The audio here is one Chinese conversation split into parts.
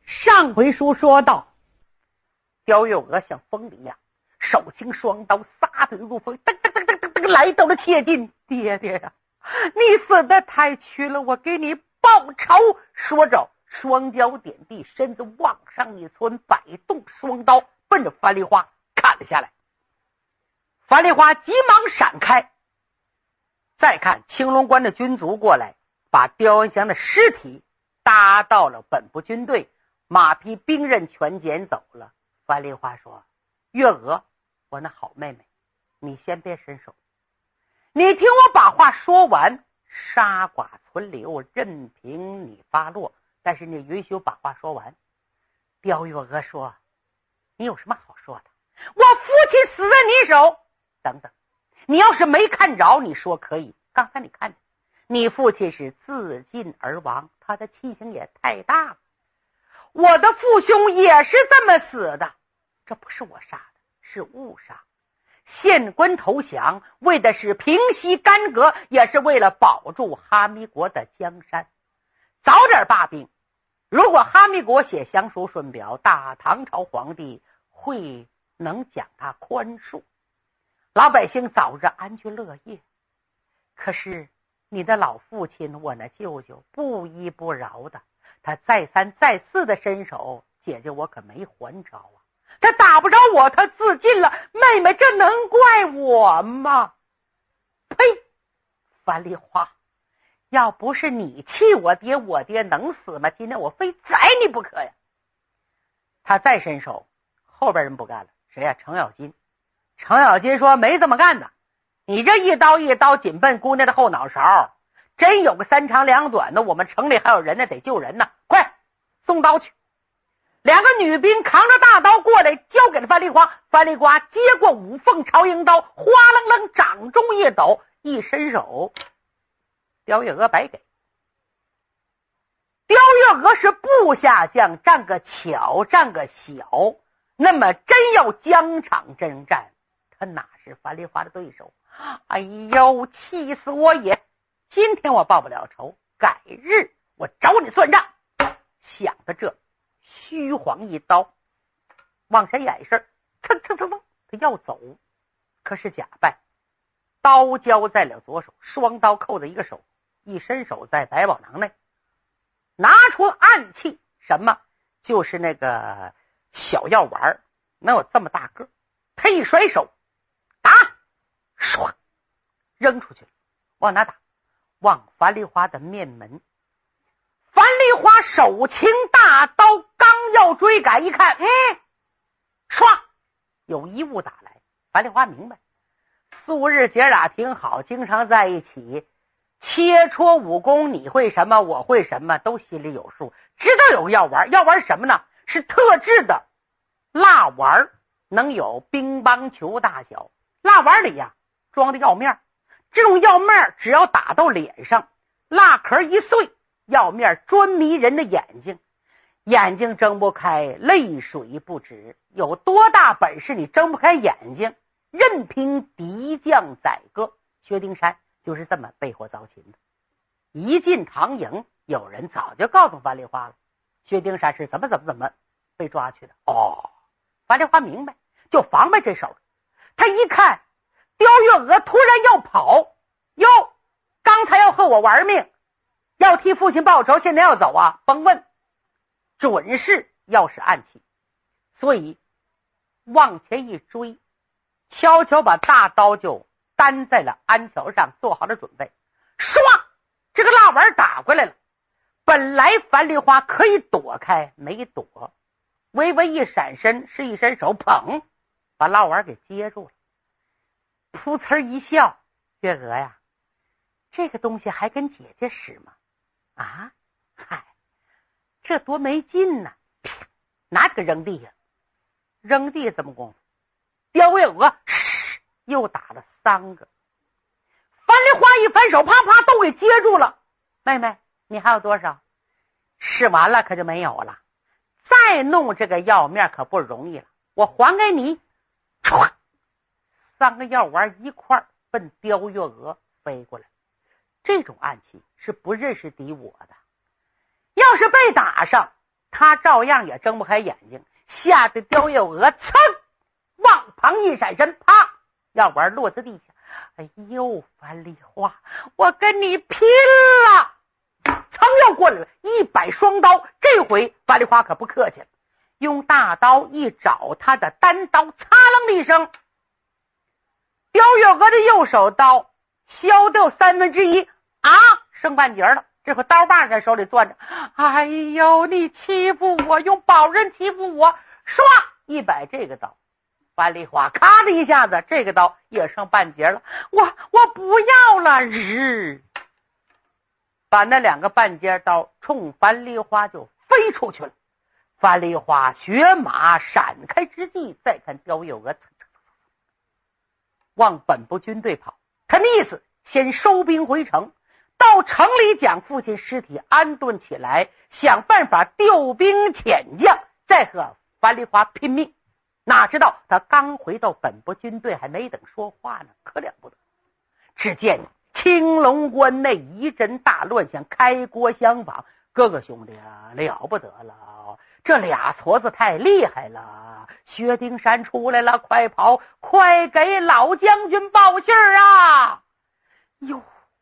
上回书说到，刁月娥像风一样，手擎双刀，撒腿如风，噔噔噔噔噔噔来到了切近。爹爹呀，你死得太屈了，我给你报仇。说着，双脚点地，身子往上一窜，摆动双刀，奔着樊梨花砍了下来。樊梨花急忙闪开。再看青龙关的军卒过来，把刁文祥的尸体搭到了本部军队，马匹兵刃全捡走了。樊梨花说：月娥，我那好妹妹，你先别伸手，你听我把话说完，杀剐存留，任凭你发落，但是你允许我把话说完。刁月娥说：你有什么好说的？我父亲死在你手。等等，你要是没看着，你说可以。刚才你看着，你父亲是自尽而亡，他的气性也太大了。我的父兄也是这么死的，这不是我杀的，是误杀。县官投降，为的是平息干戈，也是为了保住哈密国的江山，早点罢兵。如果哈密国写降书顺表，大唐朝皇帝会能将他宽恕，老百姓早日安居乐业。可是你的老父亲，我那舅舅不依不饶的，他再三再四的伸手，姐姐我可没还着啊。他打不着我，他自尽了，妹妹这能怪我吗？呸！樊梨花，要不是你气我爹，我爹能死吗？今天我非宰你不可呀！他再伸手，后边人不干了。谁呀？程咬金。程咬金说：没这么干的，你这一刀一刀紧奔姑娘的后脑勺，真有个三长两短的，我们城里还有人呢，得救人呢，快送刀去。两个女兵扛着大刀过来，交给了樊梨花。樊梨花接过五凤朝迎刀，哗楞楞掌中一抖，一伸手，刁月娥白给。刁月娥是部下将，占个巧占个小，那么真要疆场征战，他哪是樊梨花的对手？哎呦，气死我也！今天我报不了仇，改日我找你算账。想到这，虚晃一刀，往下掩身，蹭蹭蹭蹭，他要走，可是假扮，刀交在了左手，双刀扣在一个手，一伸手在百宝囊内拿出暗器，什么？就是那个小药丸，能有这么大个，他一甩手，打，唰，扔出去了。往哪打？往樊梨花的面门。樊梨花手擎大刀，刚要追赶，一看，唰，有一物打来。樊梨花明白，素日姐俩挺好，经常在一起，切磋武功，你会什么，我会什么，都心里有数，知道有个药丸。药丸什么呢？是特制的蜡丸，能有乒乓球大小。蜡丸里呀装的药面，这种药面只要打到脸上，蜡壳一碎，药面专迷人的眼睛，眼睛睁不开，泪水不止。有多大本事你睁不开眼睛，任凭敌将宰割。薛丁山就是这么被火遭擒的。一进唐营，有人早就告诉樊梨花了，薛丁山是怎么被抓去的。樊梨花明白，就防备这手。他一看刁月娥突然要跑，哟，刚才要和我玩命，要替父亲报仇，现在要走啊？甭问，准是要是暗器。所以往前一追，悄悄把大刀就担在了鞍桥上，做好了准备。唰，这个蜡丸打过来了。本来樊梨花可以躲开，没躲，微微一闪身，是一伸手，捧，把蜡丸给接住了。噗呲一笑：月娥呀，这个东西还跟姐姐使吗？啊，嗨，这多没劲呢！拿这个扔地下，扔地怎么功夫？刁月娥又打了3个。樊梨花一反手，啪啪都给接住了。妹妹，你还有多少？试完了可就没有了，再弄这个药面可不容易了，我还给你。唰，3个药丸一块奔刁月娥飞过来。这种暗器是不认识敌我的，要是被打上， 他照样也睁不开眼睛，吓得刁有娥噌往旁一闪身，啪，要玩落在地下。哎呦，樊梨花，我跟你拼了！曾要过来了100双刀，这回樊梨花可不客气了，用大刀一找他的单刀，擦楞的一声，刁有娥的右手刀削掉1/3啊，剩半截了。这回刀把在手里攥着，哎呦，你欺负我，用宝刃欺负我，唰一摆这个刀，樊梨花咔的一下子，这个刀也剩半截了，我不要了，把那2个半截刀冲樊梨花就飞出去了。樊梨花血马闪开之际，再看刁有娥往本部军队跑，他的意思先收兵回城，到城里将父亲尸体安顿起来，想办法调兵遣将，再和樊梨花拼命。哪知道他刚回到本部军队，还没等说话呢，可了不得，只见青龙关内一阵大乱，像开国相仿。哥哥兄弟啊，了不得了，这俩矬子太厉害了，薛丁山出来了，快跑，快给老将军报信儿啊！哟，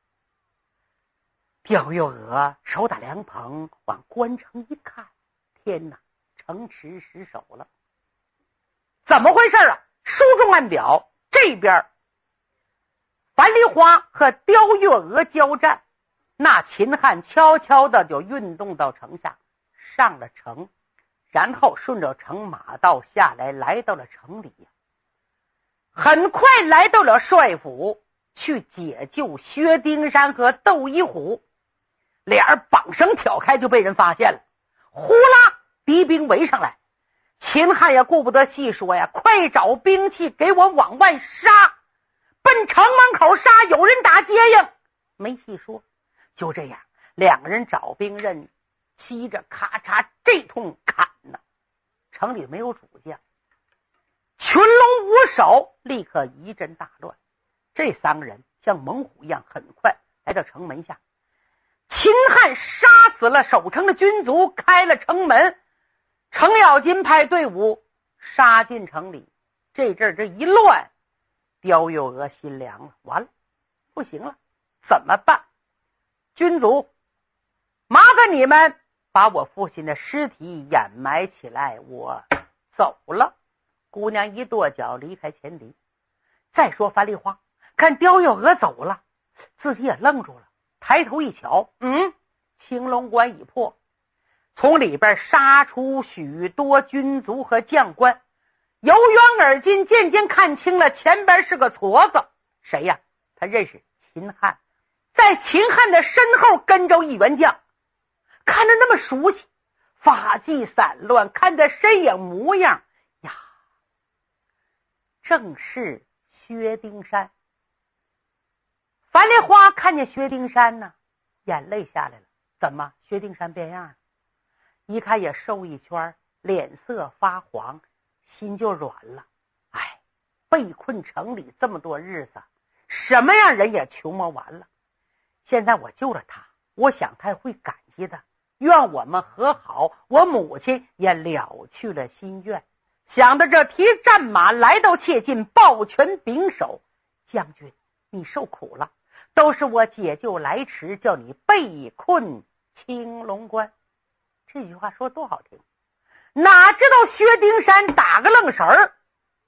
刁有娥手打凉棚往关城一看，天哪，城池失守了，怎么回事啊？书中暗表，这边樊梨花和刁月娥交战，那秦汉悄悄的就运动到城下，上了城，然后顺着城马道下来，来到了城里，很快来到了帅府，去解救薛丁山和窦一虎。俩人绑绳挑开，就被人发现了，呼啦，敌兵围上来。秦汉也顾不得细说呀，快找兵器给我往外杀，奔城门口杀，有人打接应，没细说。就这样2个人找兵刃，骑着咔嚓这通砍呢。城里没有主将，群龙无首，立刻一阵大乱。这3个人像猛虎一样，很快来到城门下。秦汉杀死了守城的军卒，开了城门，程咬金派队伍杀进城里。这阵儿这一乱，刁有娥心凉了，完了，不行了，怎么办？军卒，麻烦你们把我父亲的尸体掩埋起来，我走了。姑娘一跺脚离开前敌。再说樊梨花看刁有娥走了，自己也愣住了，抬头一瞧，青龙关已破，从里边杀出许多军卒和将官，由远而近，渐渐看清了前边是个矬子，谁呀？他认识秦汉，在秦汉的身后跟着一员将，看着那么熟悉，发髻散乱，看着身影模样呀，正是薛丁山。樊梨花看见薛丁山呢，眼泪下来了。怎么薛丁山变样了？一看也瘦一圈，脸色发黄，心就软了。哎，被困城里这么多日子，什么样人也穷摸完了。现在我救了他，我想他会感激的，愿我们和好，我母亲也了去了心愿。想到这，提战马来到切近，抱拳拱手：将军，你受苦了，都是我解救来迟，叫你被困青龙关。这句话说多好听，哪知道薛丁山打个愣神儿。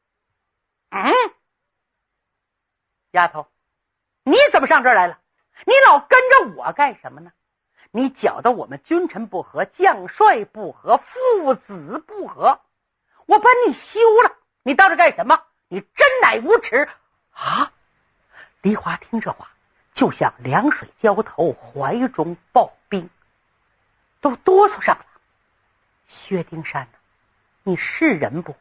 丫头，你怎么上这儿来了？你老跟着我干什么呢？你搅得我们君臣不和，将帅不和，父子不和，我把你休了，你到这干什么？你真乃无耻啊！梨花听这话，就像凉水浇头，怀中抱冰，都哆嗦上了。薛丁山呢？你是人不？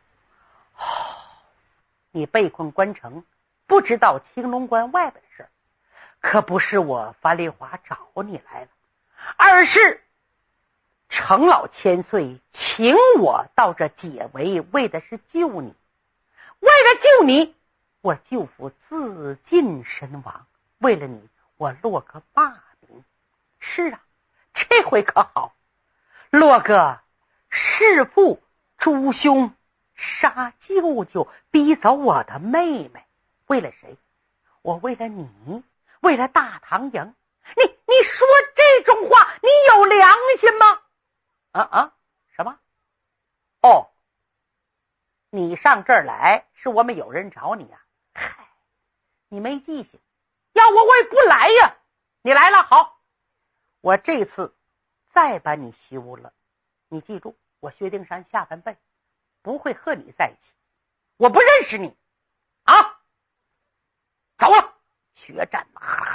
你被困关城，不知道青龙关外边的事儿，可不是我樊梨花找你来了，而是程老千岁请我到这解围，为的是救你。为了救你，我舅父自尽身亡，为了你，我落个霸名。是啊，这回可好，落个弑父诛兄，杀舅舅，逼走我的妹妹，为了谁？我为了你，为了大唐营。你说这种话，你有良心吗？什么？哦，你上这儿来是我们有人找你啊？嗨，你没记性，要我也不来呀。你来了，好，我这次再把你休了。你记住，我薛丁山下半辈不会和你在一起，我不认识你啊！走了，薛战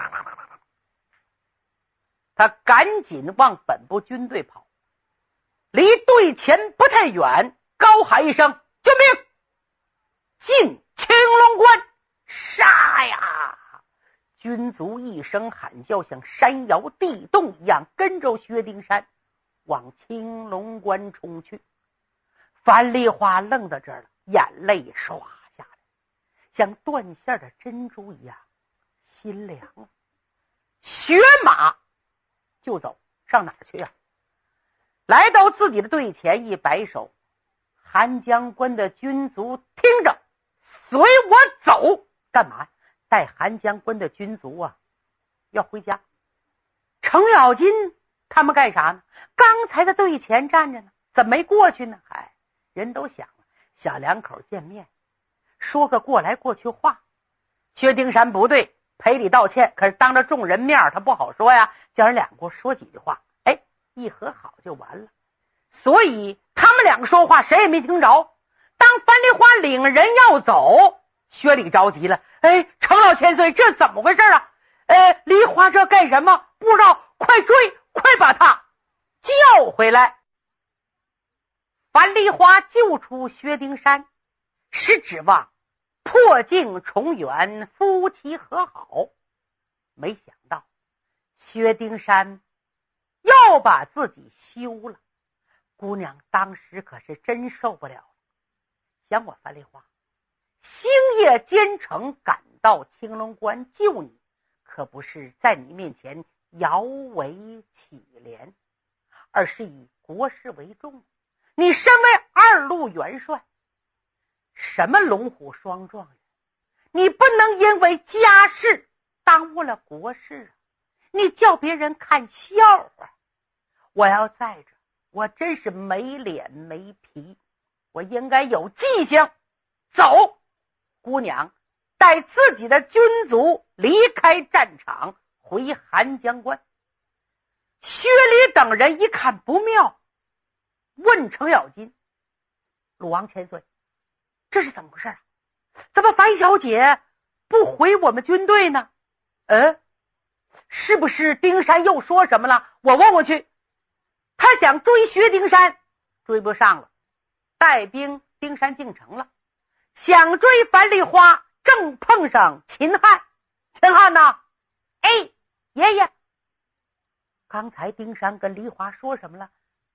他赶紧往本部军队跑，离队前不太远，高喊一声：救命！进青龙关，杀呀！军卒一声喊叫，像山摇地动一样，跟着薛丁山往青龙关冲去。樊梨花愣在这儿了，眼泪唰下来，像断线的珍珠一样，心凉了。学马就走，上哪儿去啊？来到自己的队前一摆手，韩将军的军卒听着，随我走。干嘛？带韩将军的军卒啊要回家。程咬金他们干啥呢？刚才在队前站着呢，怎么没过去呢？人都想了，小两口见面说个过来过去话。薛丁山不对，赔礼道歉，可是当着众人面他不好说呀，叫人俩给我说几句话，一和好就完了。所以他们两个说话谁也没听着。当樊梨花领人要走，薛礼着急了，程老千岁，这怎么回事啊？梨花这干什么？不知道，快追，快把他叫回来。樊梨花救出薛丁山，是指望破镜重圆，夫妻和好。没想到薛丁山要把自己休了，姑娘当时可是真受不了了。想我樊梨花星夜兼程赶到青龙关救你，可不是在你面前摇尾乞怜，而是以国事为重。你身为二路元帅，什么龙虎双状元，你不能因为家事耽误了国事啊！你叫别人看笑话。我要在这，我真是没脸没皮，我应该有记性。走，姑娘带自己的军卒离开战场，回韩江关。薛礼等人一看不妙，问程咬金：鲁王千岁，这是怎么回事啊？怎么樊小姐不回我们军队呢？是不是丁山又说什么了？我问过去，他想追薛丁山，追不上了，带兵丁山进城了。想追樊梨花，正碰上秦汉。秦汉呢？爷爷，刚才丁山跟梨花说什么了？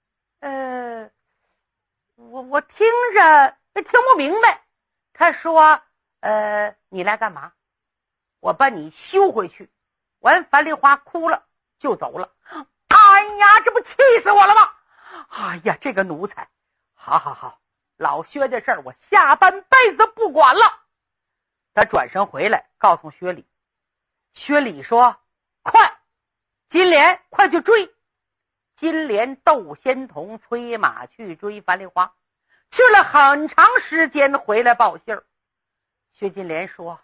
我听着听不明白。他说你来干嘛？我把你休回去。完，樊梨花哭了就走了。哎呀，这不气死我了吗？哎呀，这个奴才！好，老薛的事儿我下半辈子不管了。他转身回来告诉薛礼，薛礼说：快，金莲快去追。金莲、窦仙童催马去追樊梨花，去了很长时间，回来报信儿。薛金莲说：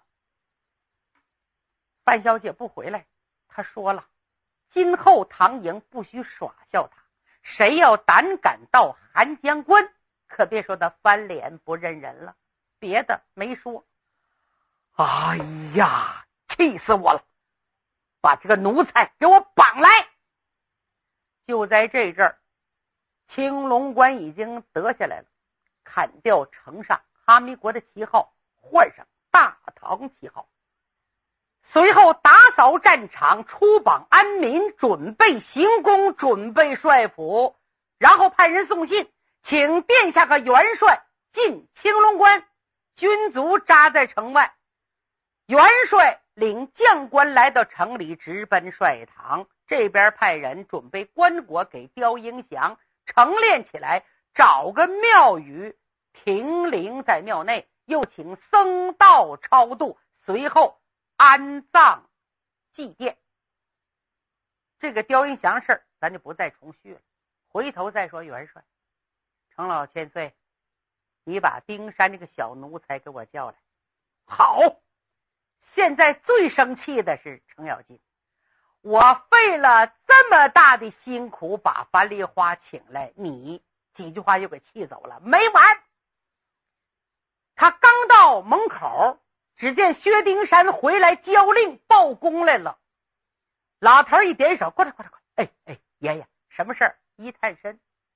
范小姐不回来，她说了，今后唐营不许耍笑她，谁要胆敢到韩江关，可别说他翻脸不认人了，别的没说。哎呀，气死我了！把这个奴才给我绑来！就在这阵儿，青龙关已经得下来了，砍掉城上哈密国的旗号，换上大唐旗号。随后打扫战场，出榜安民，准备行宫，准备帅府，然后派人送信，请殿下和元帅进青龙关。军卒扎在城外，元帅领将官来到城里，直奔帅堂。这边派人准备棺椁给刁英祥，晨练起来， 找个庙宇停灵在庙内，又请僧道超度，随后安葬祭奠。这个雕阴祥事咱就不再重续了，回头再说。元帅，程老千岁，你把丁山这个小奴才给我叫来。好，现在最生气的是程咬金，我费了这么大的辛苦把樊梨花请来，你几句话就给气走了。没完，他刚到门口，只见薛丁山回来交令报功来了。老头一点手，过来过来过来，哎，爷爷，什么事儿？一探身。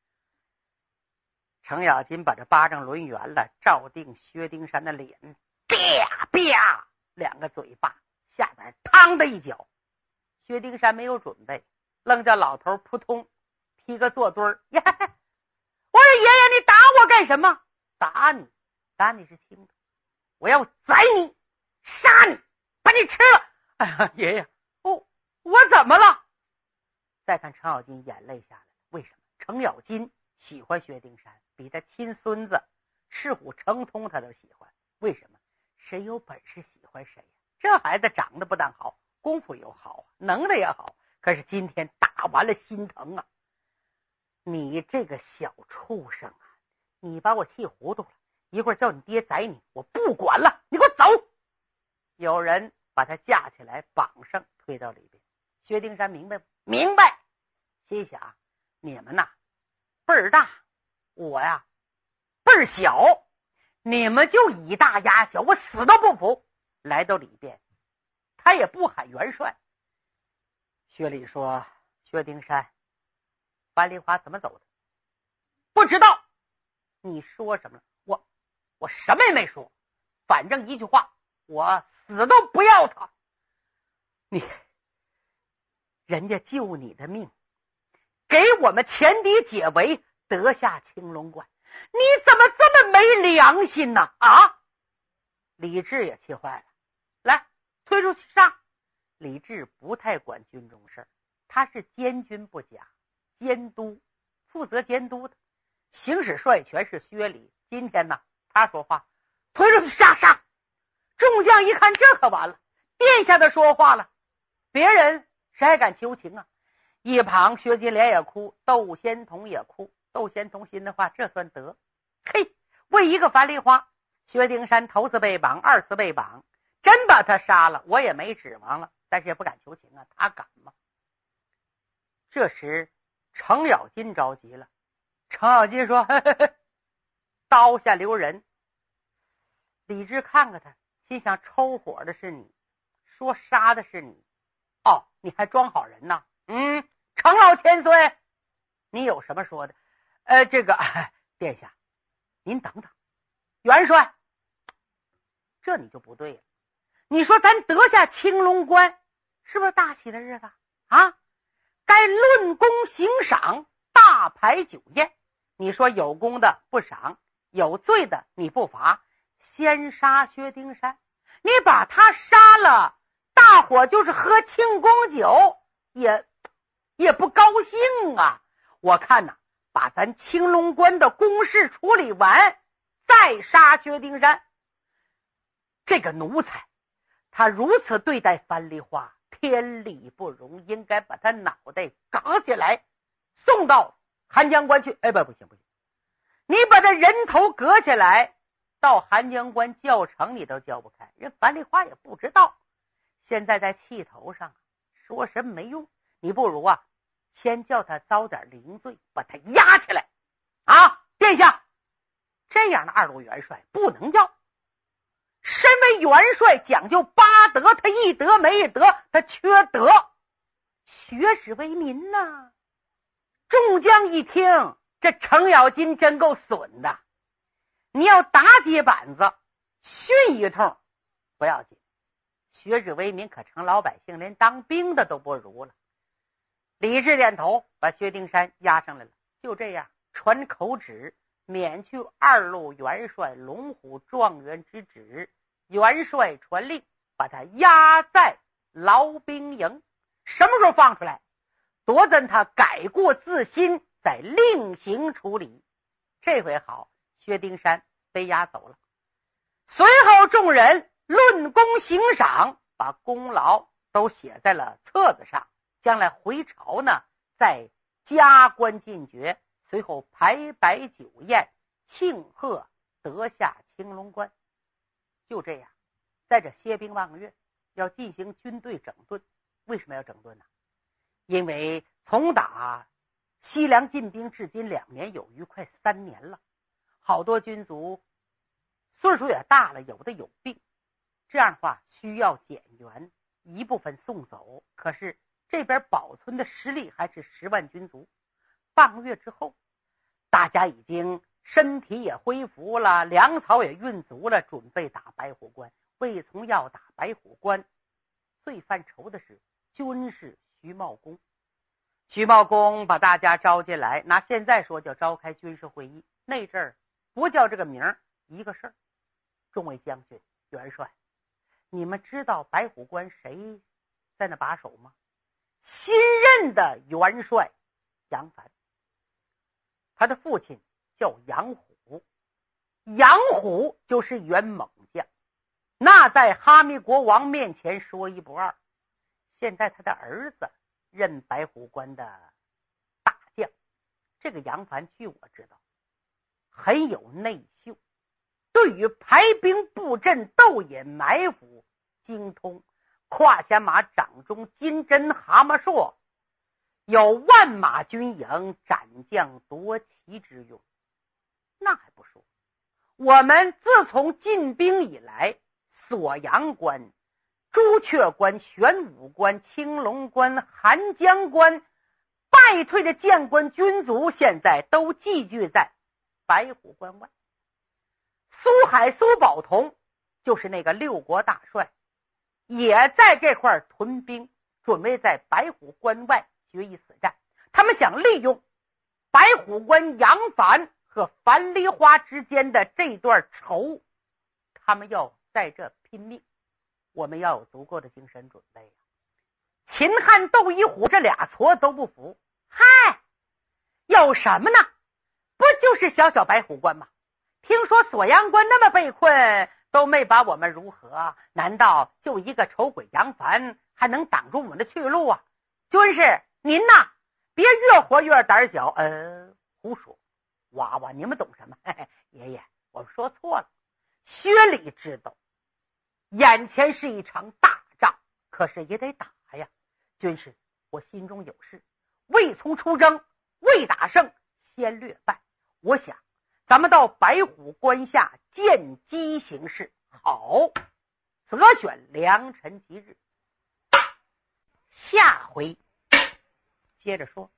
程咬金把这巴掌抡圆了，照定薛丁山的脸，啪啪两个嘴巴，下边嘡的一脚。薛丁山没有准备，愣叫老头扑通踢个坐墩儿。我说爷爷，你打我干什么？打你是轻的，我要宰你，杀你，把你吃了。哎呀，爷爷，我怎么了？再看程咬金眼泪下来，为什么？程咬金喜欢薛丁山，比他亲孙子赤虎成通他都喜欢。为什么？谁有本事喜欢谁呀？这孩子长得不但好，功夫又好，能的也好，可是今天打完了心疼啊！你这个小畜生啊，你把我气糊涂了，一会儿叫你爹宰你，我不管了，你给我走！有人把他架起来绑上，推到里边。薛丁山明白不？明白。心想你们呐辈儿大，我呀辈儿小，你们就以大压小，我死都不服。来到里边，他也不喊元帅。薛礼说：薛丁山，樊梨花怎么走的？不知道。你说什么了？我什么也没说，反正一句话，我死都不要他。人家救你的命，给我们前敌解围，得下青龙关，你怎么这么没良心呢？啊！李治也气坏了，来推出去杀。李治不太管军中事，他是监军不假，监督负责监督的，行使帅权是薛礼。今天呢，他说话，推出去杀。众将一看，这可完了，殿下的说话了，别人谁还敢求情啊？一旁薛金莲也哭，窦仙童也哭。窦仙童心的话，这算得？嘿，为一个樊梨花，薛丁山头次被绑，二次被绑，真把他杀了，我也没指望了，但是也不敢求情啊，他敢吗？这时程咬金着急了。程咬金说：刀下留人。李治看看他，心想抽火的是你，说杀的是你，你还装好人呢？程老千岁，你有什么说的？殿下您等等。元帅，这你就不对了。你说咱得下青龙关，是不是大喜的日子啊？该论功行赏，大排酒宴。你说有功的不赏，有罪的你不罚，先杀薛丁山，你把他杀了，大伙就是喝庆功酒，也不高兴啊。我看呐，把咱青龙关的公事处理完，再杀薛丁山。这个奴才，他如此对待樊梨花，天理不容，应该把他脑袋搞起来，送到寒江关去。不行，你把他人头割下来，到寒江关教程你都教不开，人樊梨花也不知道。现在在气头上，说什么没用，你不如先叫他遭点凌罪，把他压起来啊！殿下，这样的二路元帅不能要。身为元帅讲究八德，他一德没一德，他缺德，学史为民呐。众将一听，这程咬金真够损的，你要打几板子训一通不要紧，学史为民可成老百姓连当兵的都不如了。李治点头，把薛丁山押上来了。就这样传口旨，免去二路元帅龙虎状元之职，元帅传令把他押在劳兵营。什么时候放出来？多等他改过自新，再另行处理。 这回好，薛丁山被押走了。随后众人论功行赏，把功劳都写在了册子上，将来回朝呢再加官进爵，随后排摆酒宴庆贺得下青龙关。就这样，在这歇兵望月，要进行军队整顿。为什么要整顿呢？因为从打西凉进兵至今2年有余，快3年了，好多军卒岁数也大了，有的有病，这样的话需要减员，一部分送走。可是这边保存的实力还是10万军卒。半个月之后，大家已经身体也恢复了，粮草也运足了，准备打白虎关。魏从要打白虎关，最犯愁的是军士徐茂公。徐茂公把大家招进来，拿现在说叫召开军事会议，那阵儿不叫这个名儿，一个事儿。众位将军、元帅，你们知道白虎关谁在那把守吗？新任的元帅杨凡，他的父亲叫杨虎，杨虎就是员猛将，那在哈密国王面前说一不二。现在他的儿子任白虎关的大将，这个杨凡据我知道很有内秀，对于排兵布阵、斗野埋伏精通，胯下马掌中金针蛤蟆槊，有万马军营斩将夺旗之用。那还不说，我们自从进兵以来，锁阳关、朱雀关、玄武关、青龙关、寒江关败退的将官军卒现在都寄居在白虎关外。苏海、苏宝同就是那个6国大帅，也在这块屯兵，准备在白虎关外决一死战。他们想利用白虎关杨凡和樊梨花之间的这段仇，他们要在这拼命。我们要有足够的精神准备。秦汉斗一虎，这俩矬都不服。嗨，有什么呢？不就是小小白虎关吗？听说锁阳关那么被困，都没把我们如何？难道就一个丑鬼杨凡还能挡住我们的去路啊？军士，您呐，别越活越胆小。胡说，娃娃，你们懂什么？嘿嘿，爷爷，我们说错了。薛礼知道，眼前是一场大仗，可是也得打呀。军士，我心中有事，未从出征，未打胜，先略败。我想咱们到白虎关下见机行事。好，择选良辰吉日。下回接着说。